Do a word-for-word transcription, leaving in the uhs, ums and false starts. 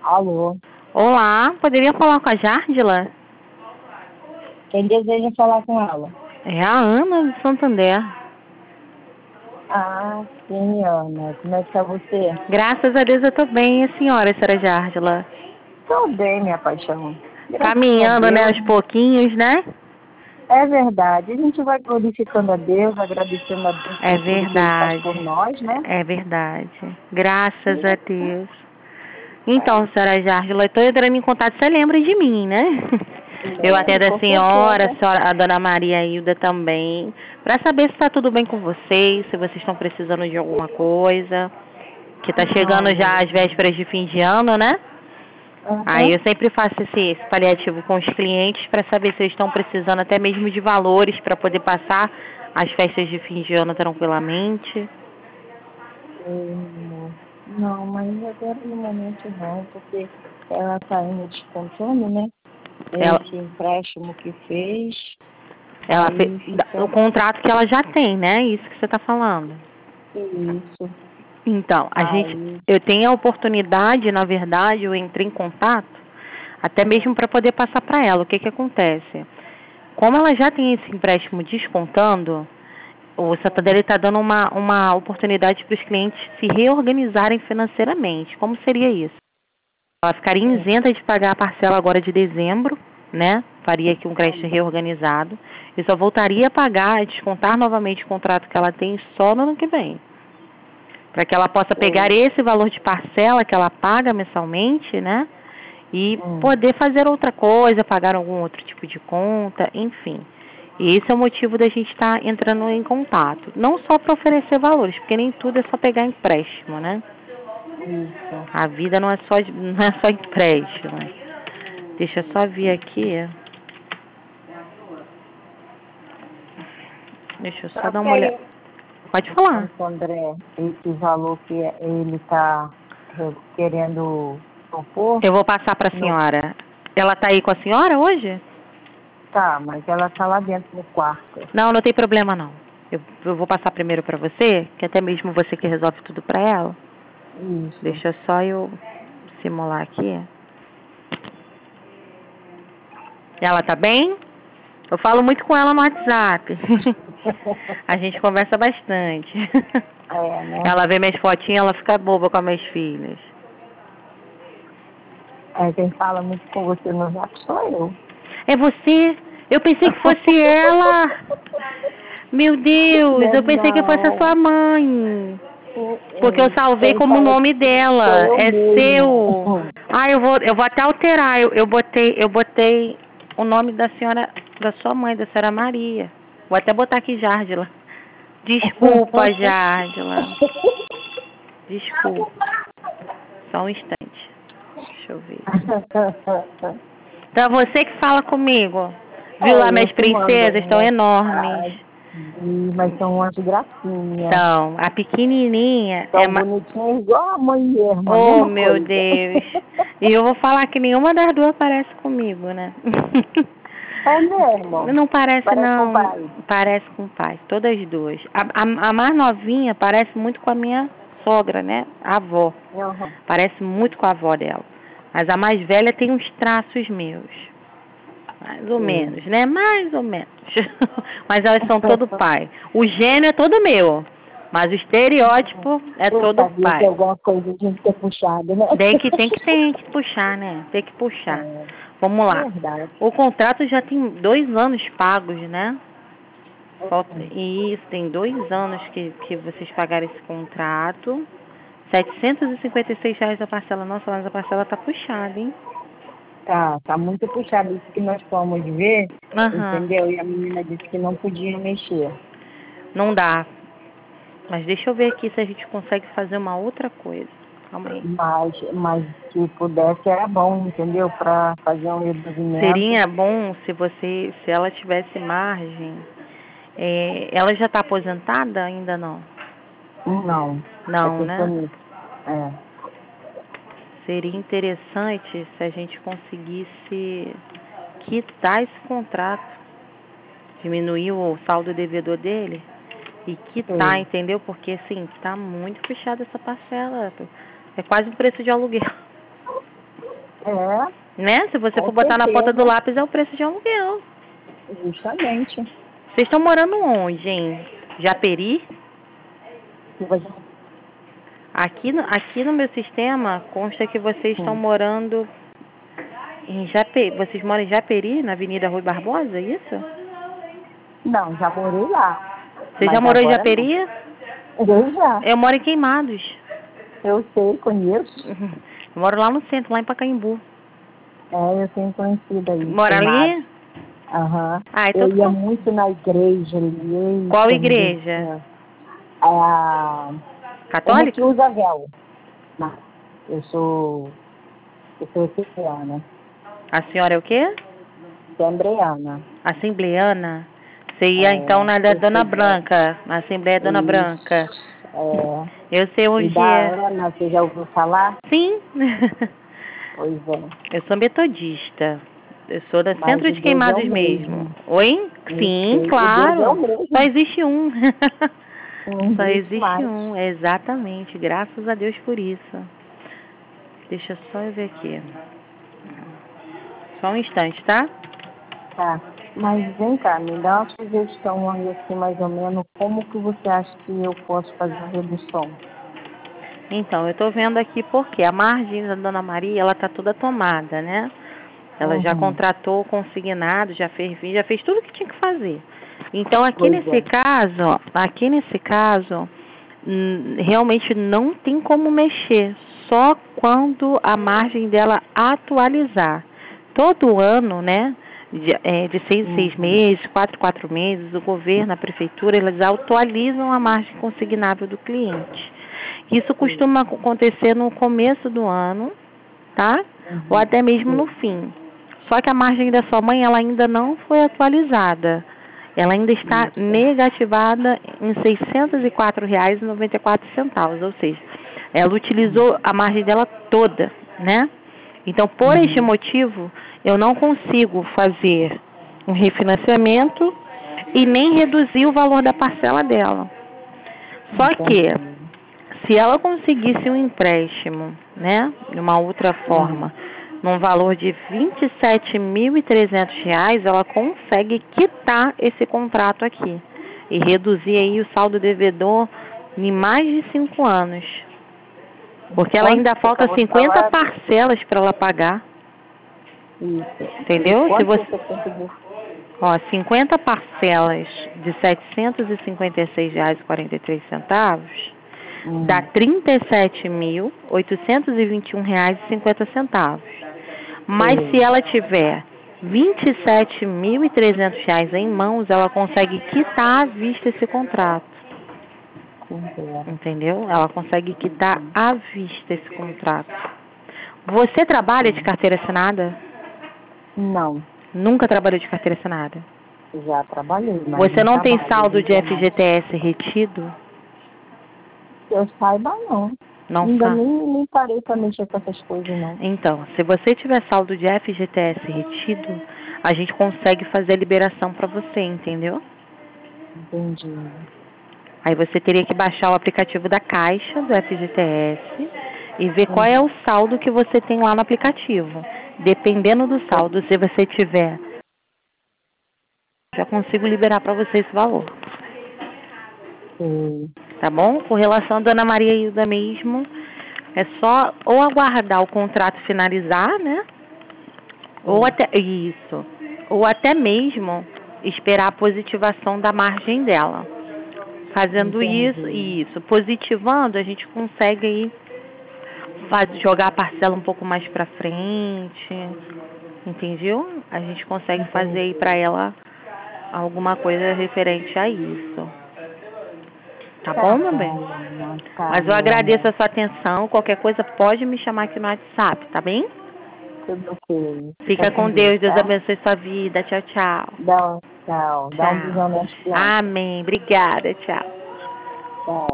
Alô, Olá, poderia falar com a Járdila? quem deseja falar com ela? É a Ana de Santander. Ah, sim, Ana. Como é que tá você? Graças a Deus eu tô bem, e a senhora, senhora Járdila? Tô bem, minha paixão. Graças a Caminhando, né, Deus. aos pouquinhos, né? É verdade. A gente vai glorificando a Deus, agradecendo a Deus É por tudo que Ele faz verdade, por nós, né? é verdade. Graças a Deus. Então, senhora Járdila, eu tô entrando em contato, você lembra de mim, né? Eu Lembro, atendo a com senhora, a, certeza. senhora, a dona Maria Hilda também, para saber se está tudo bem com vocês, se vocês estão precisando de alguma coisa, que tá chegando Não. já as vésperas de fim de ano, né? Aí Aham. eu sempre faço esse, esse paliativo com os clientes para saber se eles estão precisando até mesmo de valores para poder passar as festas de fim de ano tranquilamente. Hum, Não, mas agora no momento não, porque ela tá indo descontando, né? Ela, Esse empréstimo que fez, ela aí fe- o fica contrato que ela já tem, né? Isso que você está falando. isso. Então, a gente, Aí, eu tenho a oportunidade, na verdade, eu entrei em contato, até mesmo para poder passar para ela. O que que acontece? Como ela já tem esse empréstimo descontando, o Santander está dando uma, uma oportunidade para os clientes se reorganizarem financeiramente. Como seria isso? Ela ficaria hum, isenta de pagar a parcela agora de dezembro, né? Faria aqui um crédito reorganizado. E só voltaria a pagar, a descontar novamente o contrato que ela tem só no ano que vem. Para que ela possa pegar hum, esse valor de parcela que ela paga mensalmente, né? E hum. poder fazer outra coisa, pagar algum outro tipo de conta, enfim. E esse é o motivo da gente estar tá entrando em contato. Não só para oferecer valores, porque nem tudo é só pegar empréstimo, né? Isso. A vida não é só, não é só empréstimo. Deixa eu só ver aqui. Deixa eu só Só dar que uma olhada. aí, Pode falar. Santo André, esse valor que ele está querendo propor, Eu vou passar para a no, senhora. Ela tá aí com a senhora hoje? tá, mas ela está lá dentro do quarto. Não, não tem problema não. Eu, eu vou passar primeiro para você, que até mesmo você que resolve tudo para ela. Isso. Deixa só eu simular aqui. Ela tá bem? Eu falo muito com ela no WhatsApp. A gente conversa bastante. É, né? Ela vê minhas fotinhas, ela fica boba com as minhas filhas. É, quem fala muito com você no zap sou eu. É você? Eu pensei que fosse ela. Meu Deus, eu pensei que fosse a sua Não. mãe. Hum, Porque eu hum. salvei Quem como o fala nome sou dela. eu É mesmo. seu. Ah, eu vou, eu vou até alterar. Eu, eu botei, eu botei o nome da senhora, da sua mãe, da senhora Maria. Vou até botar aqui Járdila. Desculpa, Járdila. Desculpa. Só um instante. Deixa eu ver. Então, você que fala comigo. Viu lá, É, eu minhas que mando princesas estão enormes. mensagem, mas são umas gracinhas. Então, a pequenininha é... Tão Ma... bonitinhas igual a mãe mesmo, a Oh, mesma meu coisa. Deus. E eu vou falar que nenhuma das duas parece comigo, né? É mesmo. Não parece, Parece com o não. pai. Parece com o pai. Todas as duas. A, a, a mais novinha parece muito com a minha sogra, né? A avó. Uhum. Parece muito com a avó dela. Mas a mais velha tem uns traços meus. Mais ou Sim. menos, né? Mais ou menos. Mas elas são todo pai. O gênio é todo meu. Mas o estereótipo é Eu todo sabia que pai. alguma coisa tinha que ser puxada, né? Tem que, tem que, tem que puxar, né? Tem que puxar. É, Vamos lá. verdade. O contrato já tem dois anos pagos, né? Falta, Hum. isso, tem dois anos que, que vocês pagaram esse contrato. setecentos e cinquenta e seis reais a parcela. Nossa, mas a parcela tá puxada, hein? Tá, tá muito puxado isso que nós fomos ver, Aham. entendeu? E a menina disse que não podia mexer. Não dá. Mas deixa eu ver aqui se a gente consegue fazer uma outra coisa. Calma aí. Mas, mas se pudesse era bom, entendeu? Para fazer um reduzimento. Seria bom se você, se ela tivesse margem. É, ela já está aposentada? Ainda não? Não, é Não, né? pensionista. É. Seria interessante se a gente conseguisse quitar esse contrato, diminuir o saldo devedor dele e quitar, Sim. entendeu? Porque assim, tá muito puxada essa parcela. É quase o preço de aluguel. É, Né? Se você com for botar na ponta certeza. do lápis, é o preço de aluguel. Justamente. Vocês estão morando onde, hein? Japeri? E você- Aqui no, aqui no meu sistema consta que vocês estão Hum. morando em Japeri. Vocês moram em Japeri, na Avenida Rui Barbosa, é isso? Não, já morei lá. Você já Mas morou em agora Japeri? não. Eu já. Eu moro em Queimados. Eu sei, conheço. Uhum. Eu moro lá no centro, lá em Pacaembu. É, eu tenho conhecido aí. Mora ali? Aham. Ah, então Eu ia tá. muito na igreja ali. Qual quando igreja? tinha- É a... Uma Católica? que usa véu. Não, eu sou... Eu sou assembleana. A senhora é o quê? Assembleana. Assembleana? Você ia É, então na da eu Dona sei- Branca, na Assembleia Dona Isso. Branca. É, Eu sei e onde da é. Ana, você já ouviu falar? Sim. Pois é. Eu sou metodista. Eu sou da Mas Centro o de Deus é o Queimados mesmo. mesmo. Oi? Eu Sim, sei, o Deus é claro. o mesmo. Só existe um. Não Só existe existe mais. um, exatamente. Graças a Deus por isso. Deixa só eu ver aqui. Só um instante, tá? Tá. Mas vem cá, me dá uma sugestão aí, assim, mais ou menos, como que você acha que eu posso fazer a redução? Então, eu tô vendo aqui porque a margem da Dona Maria, ela tá toda tomada, né? Ela já Uhum. contratou o consignado, já fez, já fez tudo o que tinha que fazer. Então, aqui Pois nesse é. caso, aqui nesse caso, hum, realmente não tem como mexer, só quando a margem dela atualizar. Todo ano, né, de, é, de seis em seis Uhum. meses, quatro em quatro meses, o governo, a prefeitura, eles atualizam a margem consignável do cliente. Isso costuma acontecer no começo do ano, tá? Uhum. Ou até mesmo no Sim. fim. Só que a margem da sua mãe, ela ainda não foi atualizada. Ela ainda está Isso. negativada em seiscentos e quatro reais e noventa e quatro centavos, ou seja, ela utilizou a margem dela toda, né? Então, por este Uhum. motivo, eu não consigo fazer um refinanciamento e nem reduzir o valor da parcela dela. Só que, Entendi. se ela conseguisse um empréstimo, né, de uma outra forma, num valor de vinte e sete mil e trezentos reais, ela consegue quitar esse contrato aqui e reduzir aí o saldo devedor em mais de cinco anos. Porque ela Quanto ainda você falta acabou de cinquenta falar? parcelas para ela pagar, Isso. entendeu? Se Quanto você, você conseguiu? ó, cinquenta parcelas de setecentos e cinquenta e seis reais e quarenta e três centavos, Hum. dá trinta e sete mil, oitocentos e vinte e um reais e cinquenta centavos. Mas Sei. se ela tiver vinte e sete mil e trezentos reais em mãos, ela consegue quitar à vista esse contrato. Entendo. Entendeu? Ela consegue quitar à vista esse contrato. Você trabalha de carteira assinada? Não, Nunca trabalhou de carteira assinada? já trabalhei, mas Você não tem trabalho, saldo de ainda não. F G T S retido? Que eu saiba, não. Não Ainda sabe? nem, nem parei pra mexer com essas coisas, não. Então, se você tiver saldo de F G T S retido, a gente consegue fazer a liberação para você, entendeu? Entendi. Aí você teria que baixar o aplicativo da Caixa, do F G T S, e ver qual é Uhum. o saldo que você tem lá no aplicativo. Dependendo do saldo, se você tiver, já consigo liberar para você esse valor. Sei. Tá bom? Com relação à Dona Maria Hilda mesmo, é só ou aguardar o contrato finalizar, né? Ou Sei. até isso, ou até mesmo esperar a positivação da margem dela. Fazendo Entendi. isso, isso, positivando, a gente consegue aí faz, jogar a parcela um pouco mais pra frente, entendeu? A gente consegue Entendi. fazer aí pra ela alguma coisa referente a isso. Tá bom, meu bem? Calma, calma. Mas eu agradeço a sua atenção. Qualquer coisa pode me chamar aqui no WhatsApp, tá bem? Tudo ok. Fica com Deus. Deus abençoe sua vida. Tchau, tchau. Dá um tchau. Dá um beijão Tchau. nas crianças. Amém. Obrigada. Tchau. Tchau.